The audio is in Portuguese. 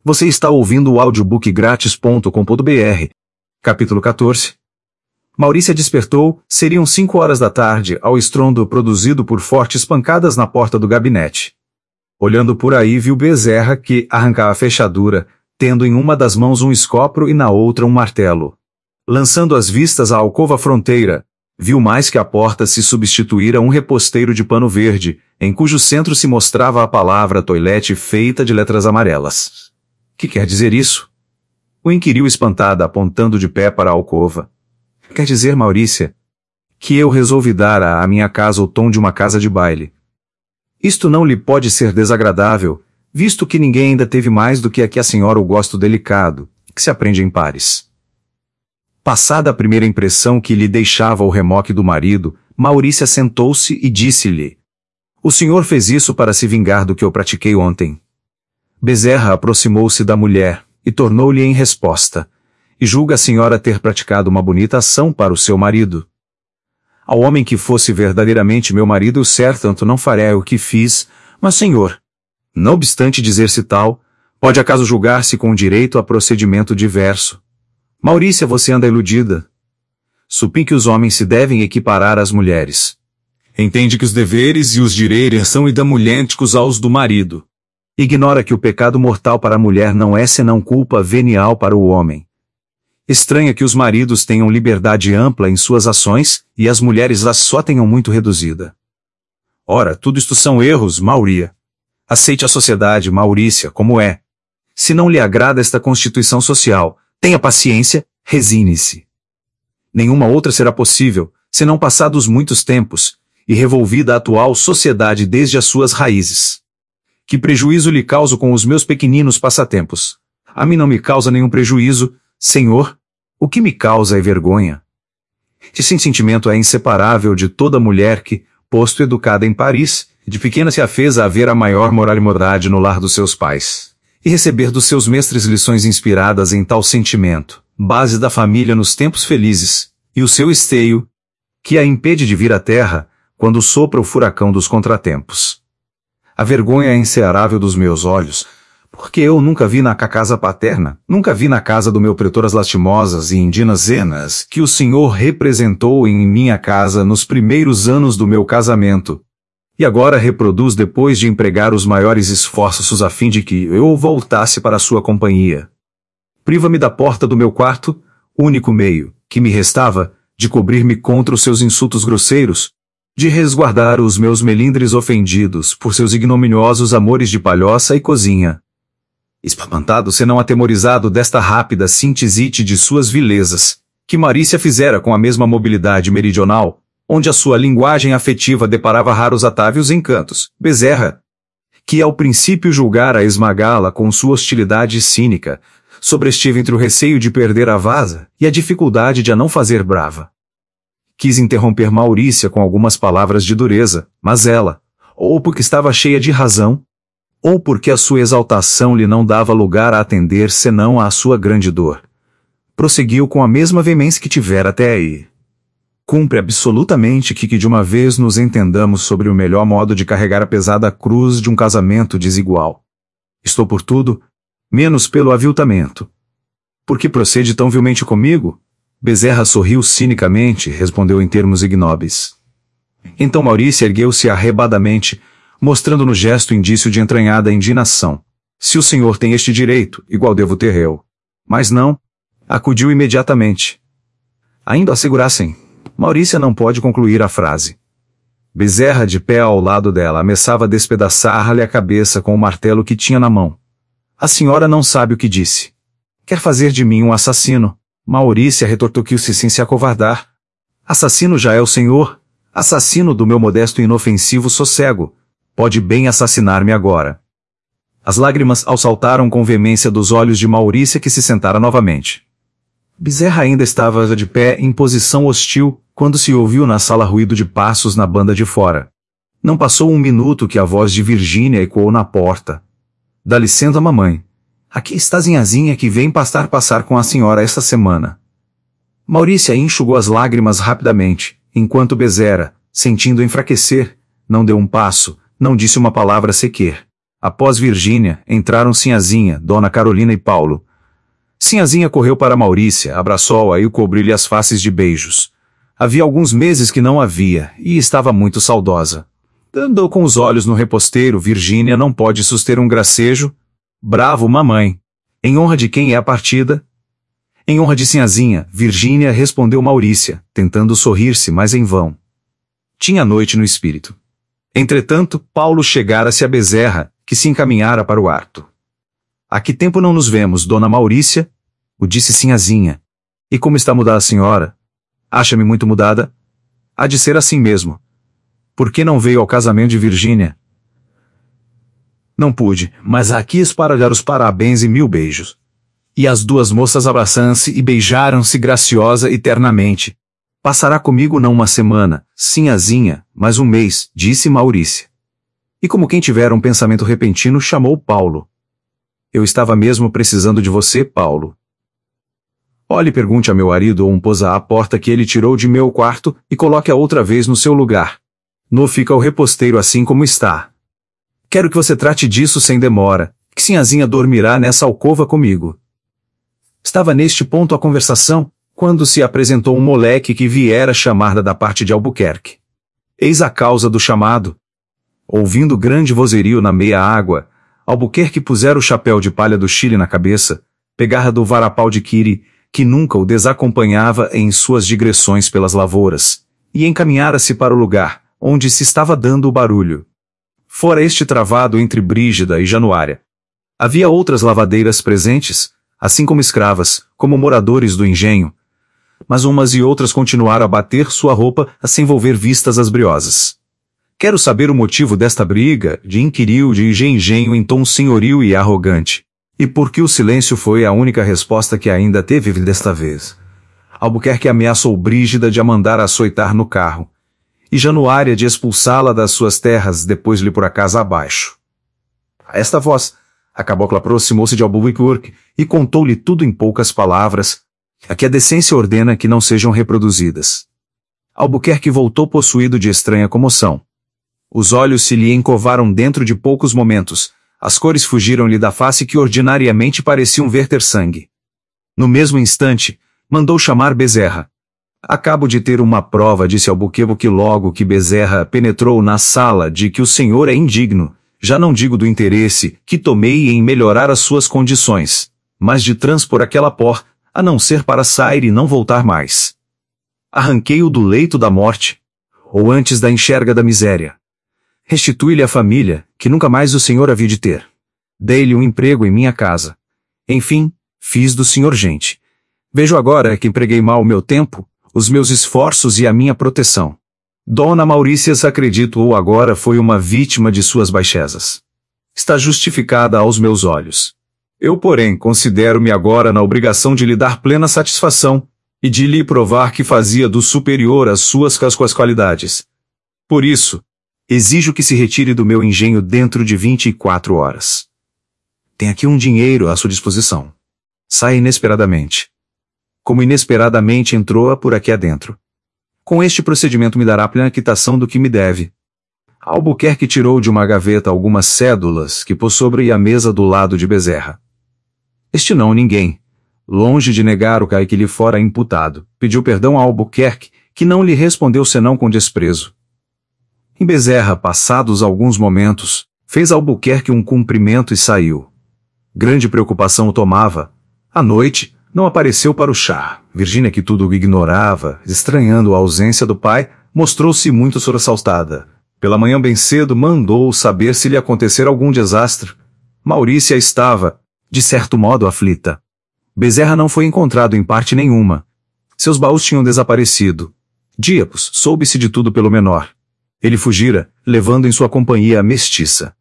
Você está ouvindo o audiobookgratis.com.br. Capítulo 14. Maurícia despertou, seriam 5 horas da tarde, ao estrondo produzido por fortes pancadas na porta do gabinete. Olhando por aí viu Bezerra que arrancava a fechadura, tendo em uma das mãos um escopro e na outra um martelo. Lançando as vistas à alcova fronteira, viu mais que a porta se substituíra um reposteiro de pano verde, em cujo centro se mostrava a palavra toilette feita de letras amarelas. Que quer dizer isso? O inquiriu espantada, apontando de pé para a alcova. Quer dizer, Maurícia, que eu resolvi dar à minha casa o tom de uma casa de baile. Isto não lhe pode ser desagradável, visto que ninguém ainda teve mais do que a senhora o gosto delicado, que se aprende em pares. Passada a primeira impressão que lhe deixava o remoque do marido, Maurícia sentou-se e disse-lhe: O senhor fez isso para se vingar do que eu pratiquei ontem. Bezerra aproximou-se da mulher, e tornou-lhe em resposta: E julga a senhora ter praticado uma bonita ação para o seu marido. Ao homem que fosse verdadeiramente meu marido eu certanto não faria o que fiz, mas senhor, não obstante dizer-se tal, pode acaso julgar-se com direito a procedimento diverso. Maurícia, você anda iludida. Supim que os homens se devem equiparar às mulheres. Entende que os deveres e os direitos são idênticos aos do marido. Ignora que o pecado mortal para a mulher não é senão culpa venial para o homem. Estranha que os maridos tenham liberdade ampla em suas ações, e as mulheres as só tenham muito reduzida. Ora, tudo isto são erros, Mauria. Aceite a sociedade, Maurícia, como é. Se não lhe agrada esta constituição social, tenha paciência, resigne-se. Nenhuma outra será possível, senão passados muitos tempos, e revolvida a atual sociedade desde as suas raízes. Que prejuízo lhe causo com os meus pequeninos passatempos? A mim não me causa nenhum prejuízo, senhor. O que me causa é vergonha. Esse sentimento é inseparável de toda mulher que, posto educada em Paris, de pequena se afez a haver a maior moralidade no lar dos seus pais, e receber dos seus mestres lições inspiradas em tal sentimento, base da família nos tempos felizes, e o seu esteio, que a impede de vir à terra, quando sopra o furacão dos contratempos. A vergonha é insearável dos meus olhos, porque eu nunca vi na casa paterna, nunca vi na casa do meu pretor as lastimosas e indinas cenas que o senhor representou em minha casa nos primeiros anos do meu casamento. E agora reproduz depois de empregar os maiores esforços a fim de que eu voltasse para a sua companhia. Priva-me da porta do meu quarto, único meio, que me restava, de cobrir-me contra os seus insultos grosseiros, de resguardar os meus melindres ofendidos por seus ignominiosos amores de palhoça e cozinha. Espantado senão atemorizado desta rápida sintisite de suas vilezas, que Maurícia fizera com a mesma mobilidade meridional, onde a sua linguagem afetiva deparava raros atávios e encantos, Bezerra, que ao princípio julgara esmagá-la com sua hostilidade cínica, sobrestive entre o receio de perder a vaza e a dificuldade de a não fazer brava. Quis interromper Maurícia com algumas palavras de dureza, mas ela, ou porque estava cheia de razão, ou porque a sua exaltação lhe não dava lugar a atender senão à sua grande dor, prosseguiu com a mesma veemência que tivera até aí. Cumpre absolutamente que de uma vez nos entendamos sobre o melhor modo de carregar a pesada cruz de um casamento desigual. Estou por tudo, menos pelo aviltamento. Por que procede tão vilmente comigo? Bezerra sorriu cinicamente e respondeu em termos ignóbeis. Então Maurícia ergueu-se arrebadamente, mostrando no gesto indício de entranhada indignação. Se o senhor tem este direito, igual devo ter eu. Mas não. Acudiu imediatamente. Ainda assegurassem. Maurícia não pode concluir a frase. Bezerra, de pé ao lado dela, ameaçava despedaçar-lhe a cabeça com o martelo que tinha na mão. A senhora não sabe o que disse. Quer fazer de mim um assassino? Maurícia retorquiu-se sem se acovardar. Assassino já é o senhor. Assassino do meu modesto e inofensivo sossego. Pode bem assassinar-me agora. As lágrimas saltaram com veemência dos olhos de Maurícia, que se sentara novamente. Bezerra ainda estava de pé em posição hostil, quando se ouviu na sala ruído de passos na banda de fora. Não passou um minuto que a voz de Virgínia ecoou na porta. Dá licença, mamãe. Aqui está Zinhazinha que vem passar com a senhora esta semana. Maurícia enxugou as lágrimas rapidamente, enquanto Bezerra, sentindo enfraquecer, não deu um passo, não disse uma palavra sequer. Após Virgínia, entraram Sinhazinha, Dona Carolina e Paulo. Sinhazinha correu para Maurícia, abraçou-a e cobriu-lhe as faces de beijos. Havia alguns meses que não a via, e estava muito saudosa. Andou com os olhos no reposteiro. Virgínia não pode suster um gracejo. Bravo, mamãe. Em honra de quem é a partida? Em honra de Sinhazinha, Virgínia, respondeu Maurícia, tentando sorrir-se, mas em vão. Tinha noite no espírito. Entretanto, Paulo chegara-se a Bezerra, que se encaminhara para o quarto. Há que tempo não nos vemos, Dona Maurícia? O disse Sinhazinha. E como está mudada a senhora? Acha-me muito mudada? Há de ser assim mesmo. Por que não veio ao casamento de Virgínia? Não pude, mas aqui para dar os parabéns e 1000 beijos. E as duas moças abraçaram-se e beijaram-se graciosa e ternamente. Passará comigo não uma semana, Sinhazinha, mas um mês, disse Maurícia. E como quem tivera um pensamento repentino, chamou Paulo. Eu estava mesmo precisando de você, Paulo. Olhe, pergunte a meu marido ou posa à porta que ele tirou de meu quarto e coloque-a outra vez no seu lugar. No fica o reposteiro assim como está. Quero que você trate disso sem demora, que Sinhazinha dormirá nessa alcova comigo. Estava neste ponto a conversação, quando se apresentou um moleque que viera chamar da parte de Albuquerque. Eis a causa do chamado. Ouvindo grande vozerio na meia água, Albuquerque pusera o chapéu de palha do Chile na cabeça, pegara do varapau de Quiri, que nunca o desacompanhava em suas digressões pelas lavouras, e encaminhara-se para o lugar, onde se estava dando o barulho. Fora este travado entre Brígida e Januária. Havia outras lavadeiras presentes, assim como escravas, como moradores do engenho, mas umas e outras continuaram a bater sua roupa a se envolver vistas as briosas. Quero saber o motivo desta briga, inquiriu de engenho em tom senhoril e arrogante. E por que o silêncio foi a única resposta que ainda teve desta vez. Albuquerque ameaçou Brígida de a mandar açoitar no carro, e Januária de expulsá-la das suas terras depois lhe por a casa abaixo. A esta voz, a cabocla aproximou-se de Albuquerque e contou-lhe tudo em poucas palavras, a que a decência ordena que não sejam reproduzidas. Albuquerque voltou possuído de estranha comoção. Os olhos se lhe encovaram dentro de poucos momentos, as cores fugiram-lhe da face que ordinariamente pareciam verter sangue. No mesmo instante, mandou chamar Bezerra. Acabo de ter uma prova, disse Albuquerque logo que Bezerra penetrou na sala, de que o senhor é indigno, já não digo do interesse que tomei em melhorar as suas condições, mas de transpor aquela porta, a não ser para sair e não voltar mais. Arranquei-o do leito da morte, ou antes da enxerga da miséria. Restituí-lhe a família, que nunca mais o senhor havia de ter. Dei-lhe um emprego em minha casa. Enfim, fiz do senhor gente. Vejo agora que empreguei mal o meu tempo, os meus esforços e a minha proteção. Dona Maurícia, acredito, ou agora foi uma vítima de suas baixezas. Está justificada aos meus olhos. Eu, porém, considero-me agora na obrigação de lhe dar plena satisfação, e de lhe provar que fazia do superior as suas qualidades. Por isso, exijo que se retire do meu engenho dentro de 24 horas. Tem aqui um dinheiro à sua disposição. Sai inesperadamente. Como inesperadamente entrou por aqui adentro. Com este procedimento me dará plena quitação do que me deve. Albuquerque tirou de uma gaveta algumas cédulas que pôs sobre a mesa do lado de Bezerra. Este não ninguém, longe de negar o que lhe fora imputado, pediu perdão a Albuquerque, que não lhe respondeu senão com desprezo. Em Bezerra, passados alguns momentos, fez Albuquerque um cumprimento e saiu. Grande preocupação o tomava. À noite, não apareceu para o chá. Virgínia, que tudo o ignorava, estranhando a ausência do pai, mostrou-se muito sobressaltada. Pela manhã bem cedo mandou saber se lhe acontecer algum desastre. Maurícia estava, de certo modo, aflita. Bezerra não foi encontrado em parte nenhuma. Seus baús tinham desaparecido. Diapos, soube-se de tudo pelo menor. Ele fugira, levando em sua companhia a mestiça.